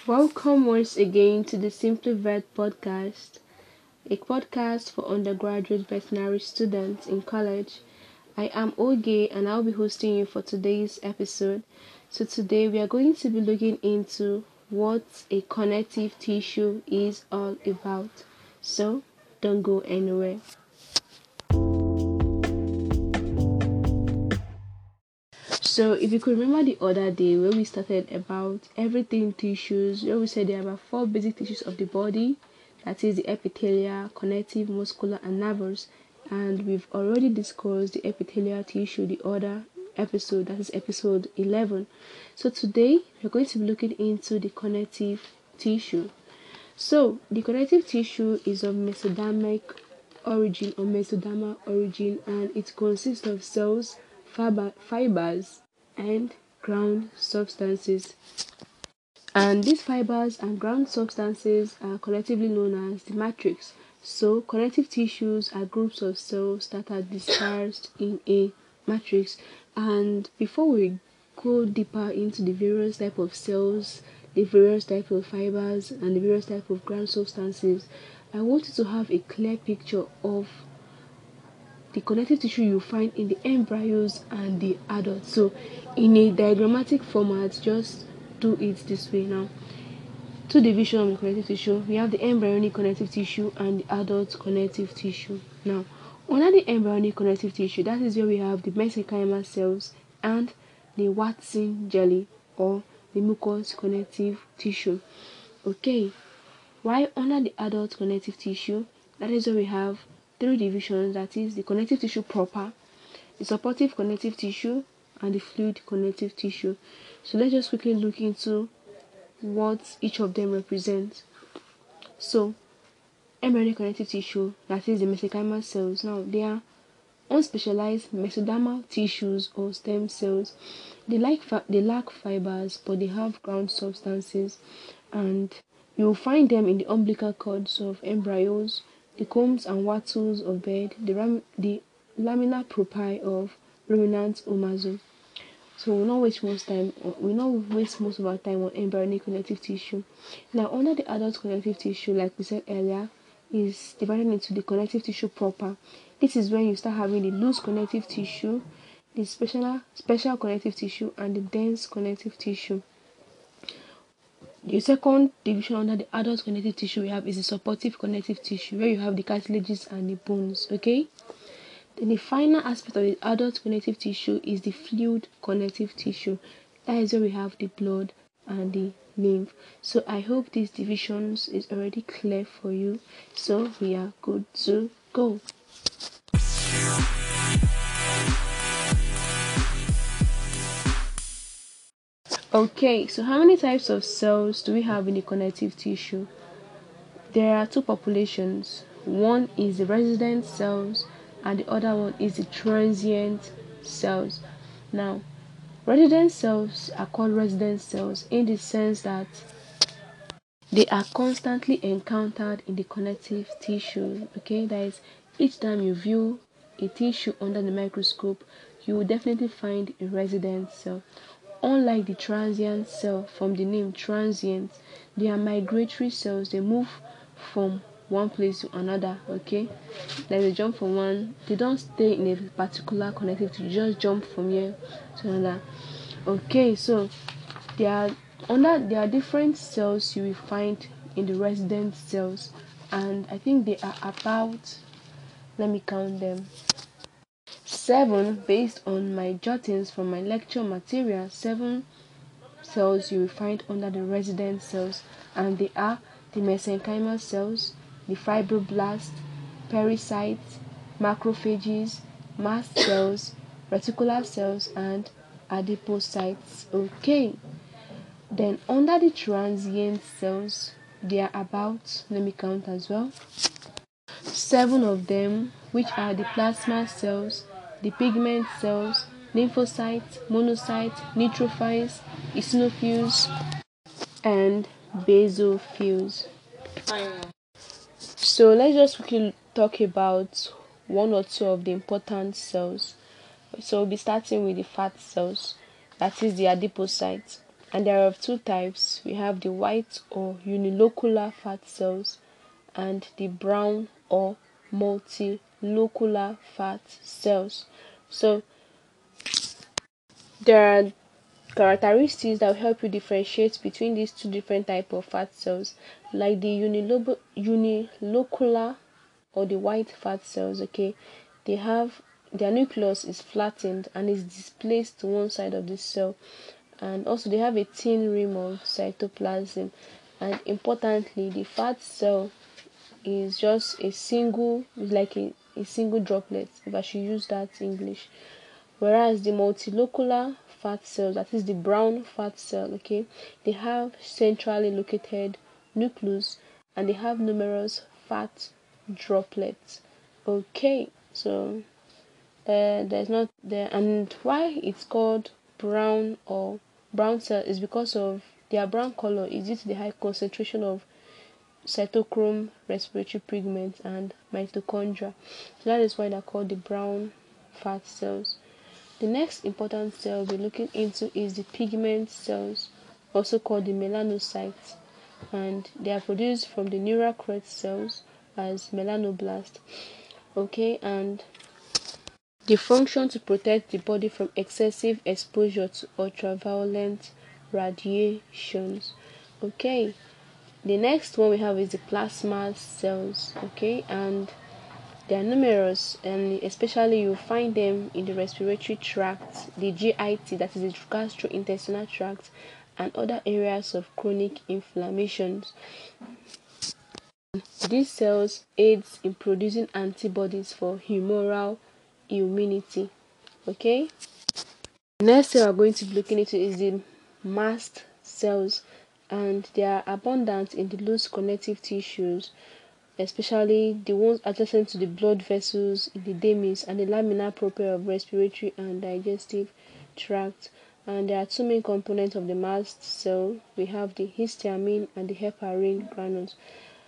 Welcome once again to the Simply Vet podcast, a podcast for undergraduate veterinary students in college. I am Oge and I'll be hosting you for today's episode. So today we are going to be looking into what a connective tissue is all about. So don't go anywhere. So if you could remember the other day where we started about everything tissues, where we said there are about 4 basic tissues of the body, that is the epithelia, connective, muscular, and nervous. And we've already discussed the epithelial tissue the other episode, that is episode 11. So today we're going to be looking into the connective tissue. So the connective tissue is of mesodermic origin or mesodermal origin, and it consists of cells, fibers, and ground substances. And these fibers and ground substances are collectively known as the matrix. So connective tissues are groups of cells that are dispersed in a matrix. And before we go deeper into the various type of cells, the various type of fibers, and the various type of ground substances, I want you to have a clear picture of the connective tissue you find in the embryos and the adults. So in a diagrammatic format, just do it this way now. Two divisions of the connective tissue. We have the embryonic connective tissue and the adult connective tissue. Now, under the embryonic connective tissue, that is where we have the mesenchymal cells and the Watson jelly or the mucous connective tissue. Okay, while under the adult connective tissue, that is where we have 3 divisions, that is the connective tissue proper, the supportive connective tissue, and the fluid connective tissue. So let's just quickly look into what each of them represents. So embryonic connective tissue, that is the mesenchymal cells. Now they are unspecialized mesodermal tissues or stem cells. They lack fibers, but they have ground substances, and you will find them in the umbilical cords of embryos, the combs and wattles of bed, the lamina propria of ruminant omasum. So we'll not waste most of our time on embryonic connective tissue. Now, under the adult connective tissue, like we said earlier, is divided into the connective tissue proper. This is when you start having the loose connective tissue, the special connective tissue, and the dense connective tissue. The second division under the adult connective tissue we have is the supportive connective tissue, where you have the cartilages and the bones. Okay. Then the final aspect of the adult connective tissue is the fluid connective tissue. That is where we have the blood and the lymph. So I hope these divisions is already clear for you. So we are good to go. Okay, so how many types of cells do we have in the connective tissue? There are 2 populations. One is the resident cells and the other one is the transient cells. Now, resident cells are called resident cells in the sense that they are constantly encountered in the connective tissue. Okay, that is, each time you view a tissue under the microscope, you will definitely find a resident cell. Unlike the transient cell, from the name transient, they are migratory cells. They move from one place to another. Okay, like they jump from one, they don't stay in a particular connective tissue, just jump from here to another. Okay, so there are different cells you will find in the resident cells, and I think they are about, let me count them, 7 based on my jottings from my lecture material. 7 cells you will find under the resident cells, and they are the mesenchymal cells, the fibroblasts, pericytes, macrophages, mast cells, reticular cells, and adipocytes. Okay, then under the transient cells, there are about, let me count as well, 7 of them, which are the plasma cells, the pigment cells, lymphocytes, monocytes, neutrophils, eosinophils, and basophils. So let's just quickly talk about 1 or 2 of the important cells. So we'll be starting with the fat cells, that is the adipocytes. and there are of two types. We have the white or unilocular fat cells and the brown or multilocular fat cells. So there are characteristics that will help you differentiate between these two different types of fat cells, like the unilocular or the white fat cells. Okay, they have their nucleus is flattened and is displaced to one side of the cell, and also they have a thin rim of cytoplasm. And importantly, the fat cell is just a single, like a single droplet, if I should use that English. Whereas the multilocular fat cells, that is the brown fat cell, okay, they have centrally located nucleus and they have numerous fat droplets. Okay, so there's not there, and why it's called brown or brown cell is because of their brown color is due to the high concentration of cytochrome, respiratory pigment, and mitochondria. So that is why they're called the brown fat cells. The next important cell we're looking into is the pigment cells, also called the melanocytes, and they are produced from the neural crest cells as melanoblast. Okay, and the function to protect the body from excessive exposure to ultraviolet radiations. Okay, the next one we have is the plasma cells. Okay, and they are numerous, and especially you find them in the respiratory tract, the GIT, that is the gastrointestinal tract, and other areas of chronic inflammations. These cells aids in producing antibodies for humoral immunity. Okay. The next cell we're going to be looking into is the mast cells, and they are abundant in the loose connective tissues, especially the ones adjacent to the blood vessels in the dermis and the lamina propria of respiratory and digestive tract. And there are two main components of the mast cell. We have the histamine and the heparin granules.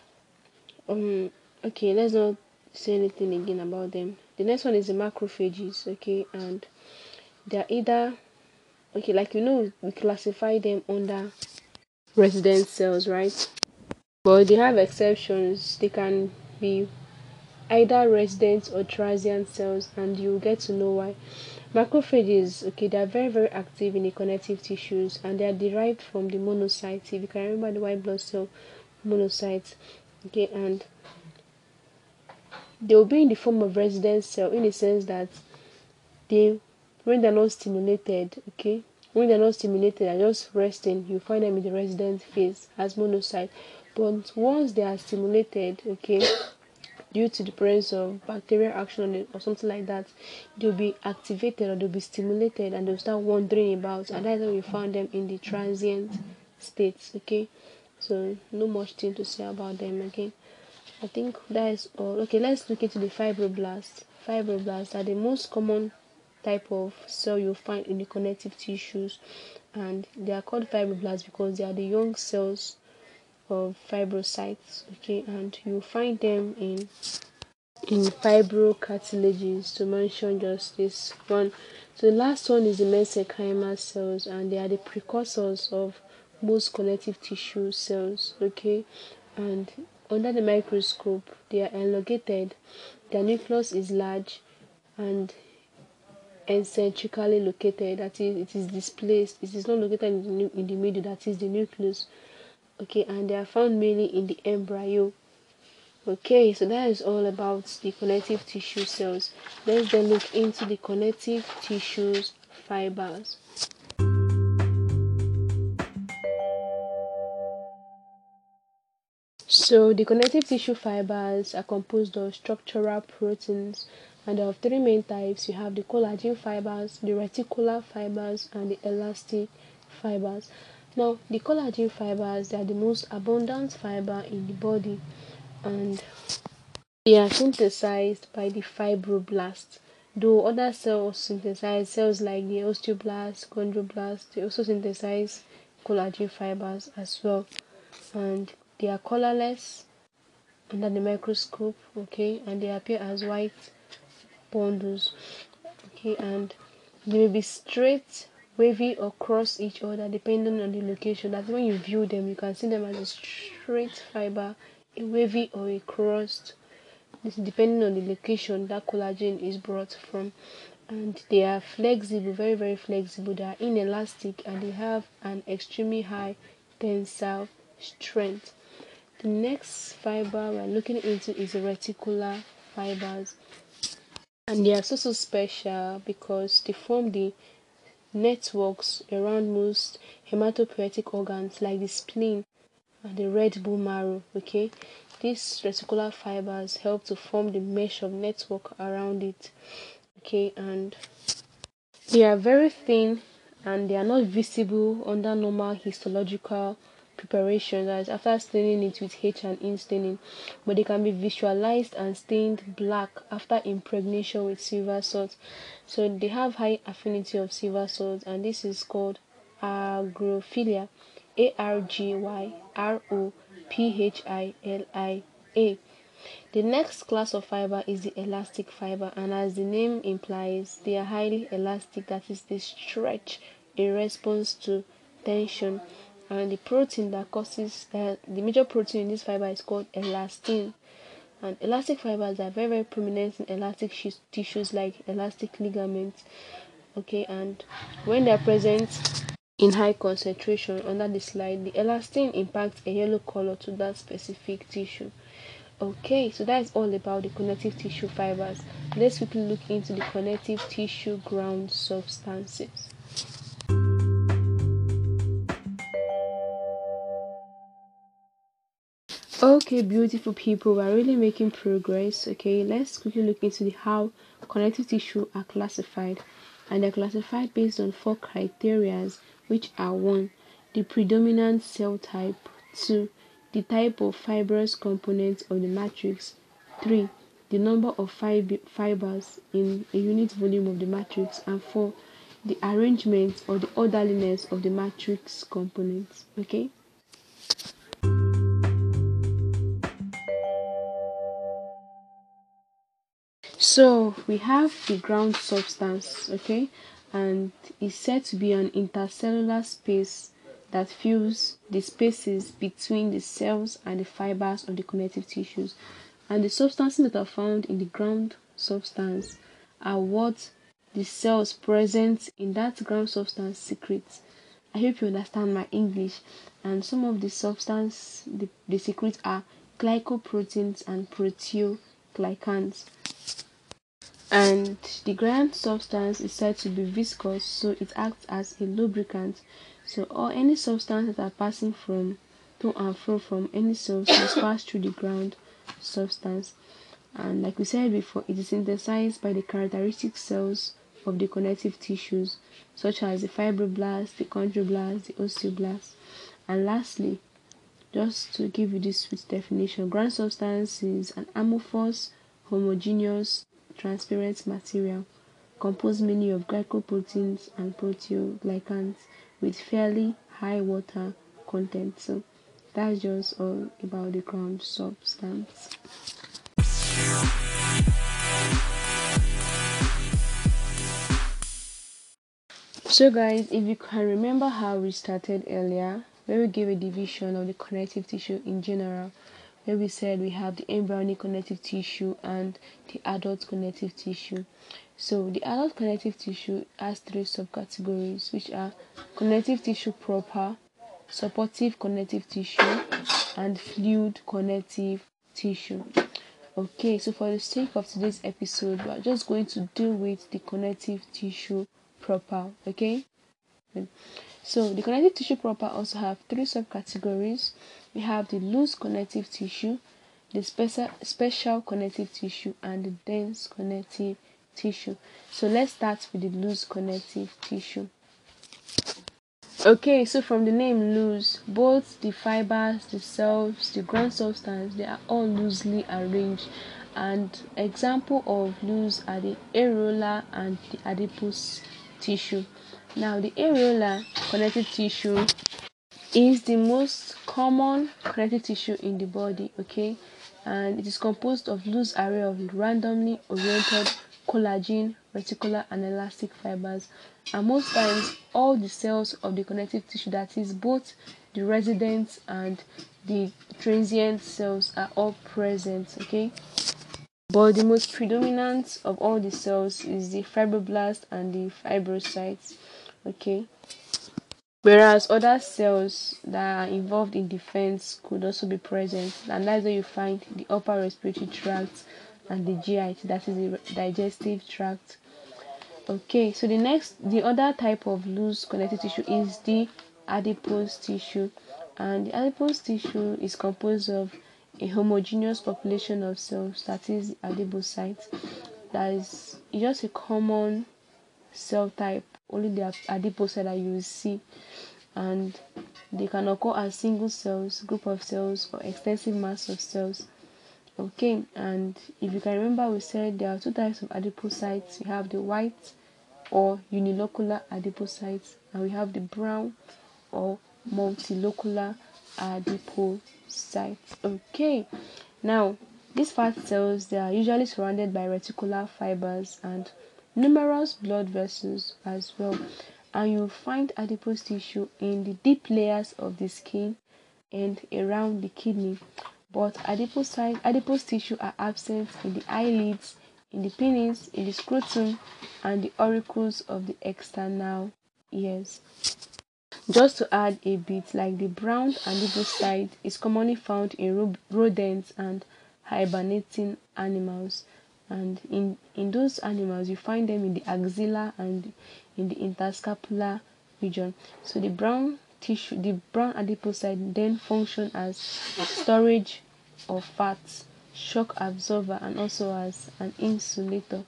Okay, let's not say anything again about them. The next one is the macrophages. Okay, and they are either, okay, like we classify them under resident cells, right? But they have exceptions. They can be either resident or transient cells, and you'll get to know why. Macrophages, okay, they are very, very active in the connective tissues, and they are derived from the monocytes. If you can remember the white blood cell monocytes, okay, and they will be in the form of resident cell in the sense that they, when they're not stimulated, okay, when they're not stimulated and just resting, you find them in the resident phase as monocyte. But once they are stimulated, okay, due to the presence of bacterial action on it or something like that, they'll be activated or they'll be stimulated and they'll start wandering about, and that's how we found them in the transient states. Okay, so no much thing to say about them again. I think that is all. Okay, let's look into the fibroblasts. Fibroblasts are the most common type of cell you'll find in the connective tissues, and they are called fibroblasts because they are the young cells of fibrocytes. Okay, and you'll find them in fibrocartilages, to mention just this one. So the last one is the mesenchymal cells, and they are the precursors of most connective tissue cells. Okay, and under the microscope they are elongated, their nucleus is large and eccentrically located, that is, it is displaced, it is not located in the middle, that is the nucleus. Okay, and they are found mainly in the embryo. Okay, so that is all about the connective tissue cells. Let's then look into the connective tissues fibers. So the connective tissue fibers are composed of structural proteins, and there are three main types. You have the collagen fibers, the reticular fibers, and the elastic fibers. Now the collagen fibers, they are the most abundant fiber in the body, and they are synthesized by the fibroblasts. Though other cells synthesize, cells like the osteoblasts, chondroblasts, they also synthesize collagen fibers as well. And they are colorless under the microscope, okay, and they appear as white bundles, okay, and they may be straight, wavy or cross each other depending on the location. That's when you view them, you can see them as a straight fiber, a wavy, or a crossed. This is depending on the location that collagen is brought from. And they are flexible, very very flexible. They are inelastic and they have an extremely high tensile strength. The next fiber we're looking into is the reticular fibers, and they are so special because they form the networks around most hematopoietic organs like the spleen and the red bone marrow. Okay, these reticular fibers help to form the mesh of network around it. Okay, and they are very thin and they are not visible under normal histological preparation, that's after staining it with H&E staining, but they can be visualized and stained black after impregnation with silver salt. So they have high affinity of silver salt, and this is called argyrophilia, Argyrophilia. The next class of fiber is the elastic fiber, and as the name implies, they are highly elastic, that is, they stretch in response to tension. And the protein that causes the major protein in this fiber is called elastin. And elastic fibers are very very prominent in elastic tissues like elastic ligaments. Okay, and when they are present in high concentration under the slide, the elastin impacts a yellow color to that specific tissue. Okay, so that's all about the connective tissue fibers. Let's quickly look into the connective tissue ground substances. Okay, beautiful people, we're really making progress. Okay, let's quickly look into how connective tissue are classified, and they're classified based on 4 criteria, which are: 1, the predominant cell type; 2, the type of fibrous components of the matrix; 3, the number of fibers in a unit volume of the matrix; and 4, the arrangement or the orderliness of the matrix components. Okay. So we have the ground substance, okay, and it's said to be an intercellular space that fills the spaces between the cells and the fibers of the connective tissues. And the substances that are found in the ground substance are what the cells present in that ground substance secrete. I hope you understand my English. And some of the substance the secrete are glycoproteins and proteoglycans. And the ground substance is said to be viscous, so it acts as a lubricant. So all any substance that are passing from to and fro from any cells must pass through the ground substance. And like we said before, it is synthesized by the characteristic cells of the connective tissues, such as the fibroblasts, the chondroblasts, the osteoblasts. And lastly, just to give you this sweet definition, ground substance is an amorphous, homogeneous, transparent material composed mainly of glycoproteins and proteoglycans with fairly high water content. So that's just all about the ground substance. So guys, if you can remember how we started earlier, where we gave a division of the connective tissue in general, where we said we have the embryonic connective tissue and the adult connective tissue. So the adult connective tissue has 3 subcategories, which are connective tissue proper, supportive connective tissue, and fluid connective tissue. Okay, so for the sake of today's episode, we are just going to deal with the connective tissue proper. Okay, so the connective tissue proper also have 3 subcategories. We have the loose connective tissue, the special connective tissue, and the dense connective tissue. So let's start with the loose connective tissue. Okay, so from the name loose, both the fibers, the cells, the ground substance, they are all loosely arranged. And example of loose are the areola and the adipose tissue. Now the areola connective tissue is the most common connective tissue in the body, and it is composed of loose array of randomly oriented collagen reticular and elastic fibers, and most times all the cells of the connective tissue, that is both the resident and the transient cells, are all present. Okay, but the most predominant of all the cells is the fibroblast and the fibrocytes. Okay, whereas other cells that are involved in defense could also be present, and that's where you find the upper respiratory tract and the GIT, that is the digestive tract. Okay, so the other type of loose connective tissue is the adipose tissue, and the adipose tissue is composed of a homogeneous population of cells, that is the adipocytes. That is just a common cell type, only the adipocyte that you will see, and they can occur as single cells, group of cells, or extensive mass of cells. Okay, and if you can remember, we said there are two types of adipocytes. We have the white or unilocular adipocytes, and we have the brown or multilocular adipocytes. Okay, now these fat cells, they are usually surrounded by reticular fibers and numerous blood vessels as well, and you find adipose tissue in the deep layers of the skin and around the kidney, but adipose tissue are absent in the eyelids, in the penis, in the scrotum, and the auricles of the external ears. Just to add a bit, like the brown adipocyte is commonly found in rodents and hibernating animals, and in those animals you find them in the axilla and in the interscapular region. So the brown adipocyte then function as storage of fats, shock absorber, and also as an insulator.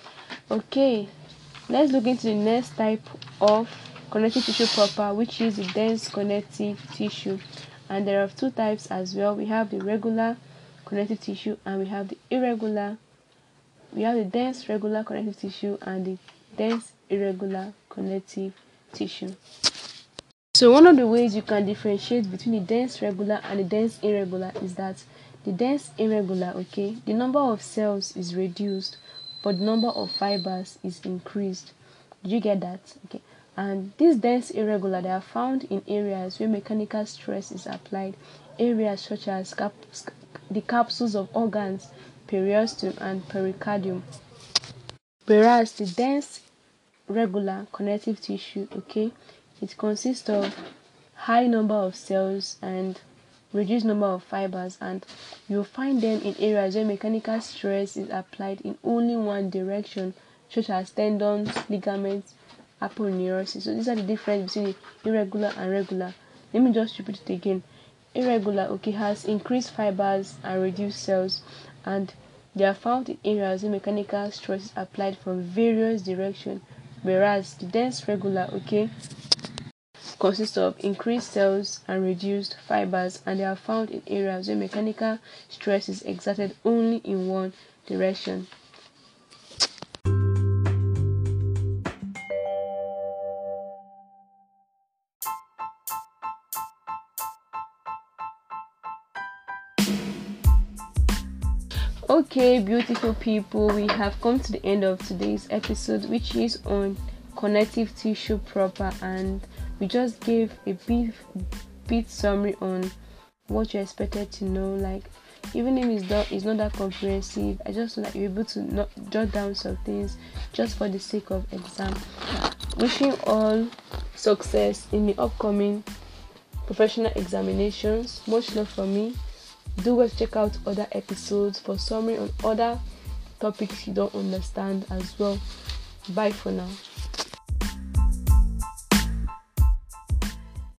Okay, let's look into the next type of connective tissue proper, which is the dense connective tissue, and there are two types as well. We have the regular connective tissue and we have the irregular. We have the dense regular connective tissue and the dense irregular connective tissue. So one of the ways you can differentiate between the dense regular and the dense irregular is that the dense irregular, okay, the number of cells is reduced, but the number of fibers is increased. Did you get that? Okay. And these dense irregular, they are found in areas where mechanical stress is applied, areas such as the capsules of organs, periosteum and pericardium. Whereas the dense regular connective tissue, okay, it consists of high number of cells and reduced number of fibers, and you'll find them in areas where mechanical stress is applied in only one direction, such as tendons, ligaments, aponeurosis. So these are the difference between irregular and regular. Let me just repeat it again. Irregular, okay, has increased fibers and reduced cells, and they are found in areas where mechanical stress is applied from various directions, whereas the dense regular, okay, consists of increased cells and reduced fibers, and they are found in areas where mechanical stress is exerted only in one direction. Okay, beautiful people, we have come to the end of today's episode, which is on connective tissue proper, and we just gave a bit summary on what you expected to know. Like, even if it's not that comprehensive, I just want that you're able to jot down some things just for the sake of exam. Wishing all success in the upcoming professional examinations. Much love for me. Do well to check out other episodes for summary on other topics you don't understand as well. Bye for now.